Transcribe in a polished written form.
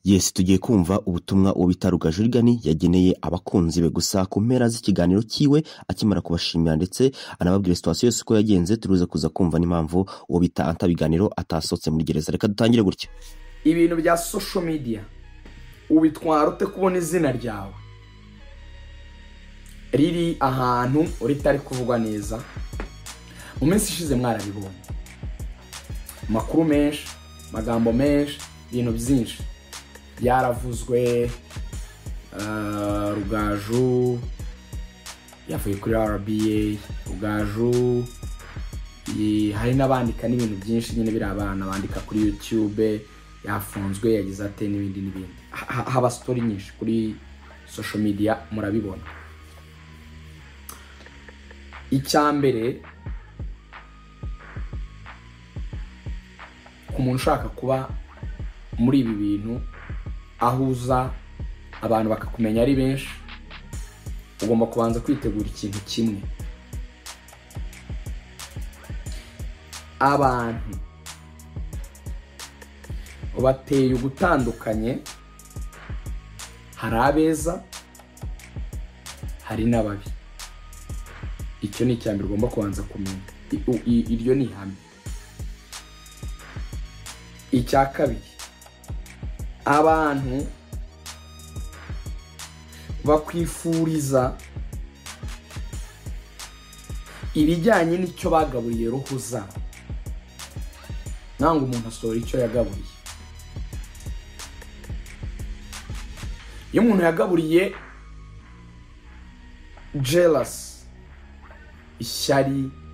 Yes, tugiye kumva ubutumwa ubitaruga Juligani yageneye abakunzi be gusa ku mpera z'ikiganiro kiwe akimara kubashimira ndetse anababwira situation yose ko yagenze turuze kuza kumva n'impamvu uwo bita antabiganiro atasotse muri gereza. Reka dutangire gutya. Ibintu bya social media ubitwara ute kubona izina ryawe riri ahantu ritari kuvugwa neza? Mu minsi ishize mwarabibonye makuru menshi, magambo menshi, ibintu byinshi yaravuzwe. Rugaju yavuye kuri RBA, Rugaju hari n'abandika n'ibintu byinshi nyine biri abana bandika kuri YouTube, yafunzwe yagize ate n'ibindi haba story nyinshi kuri social media murabibona. Icyambere umuntu ushaka kuba muri ibi bintu ahuza abantu bakakumenya ari benshi, ugomba kubanza kwitegura ikintu kimwe. Abantu bateye ugutandukanye, hari abeza hari n'ababi. Icyo ni icyambere ugomba kubanza kumenya, iryo ni ihame. Icya kabiri, abantu bakwifuriza ibijyanye n'icyo bagaburiye roho zabo. Nanga umuntu asohora icyo yagaburiye. Iyo umuntu yagaburiye jealous, ishyari,